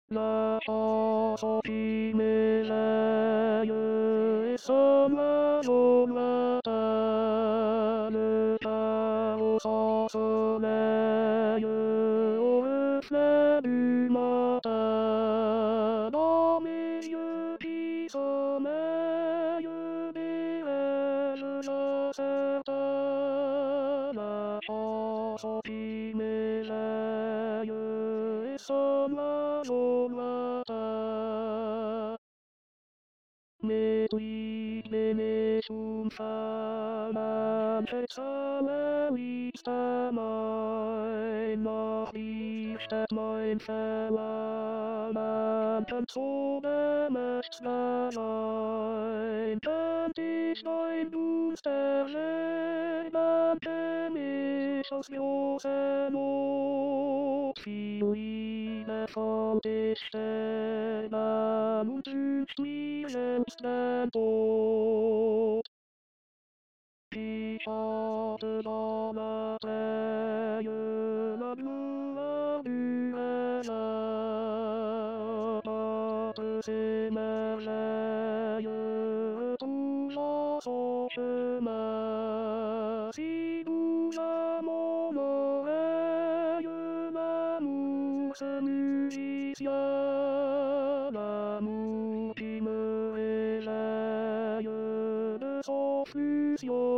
La chanson qui m'éveille et sommeille au lointain, le carreau sans sommeil, au reflet du matin, dans mes yeux qui sommeillent, des rêves incertains, la chanson qui m'éveille et sommeille au lointain. Mit mir zum Fallen, verzeihe ich mein, noch nicht mein Verlangen, zu dem es allein, könnt ich dein Dunster leben, mich aus großer Not, viel Liebe von dich sterben und wünscht mir selbst den Tod. Ich hatte dans la treille la douleur du réveil, toutes ces merveilles retrouvant son chemin, si doux à mon oreille, l'amour ce musicien, l'amour qui me réveille de son fusion.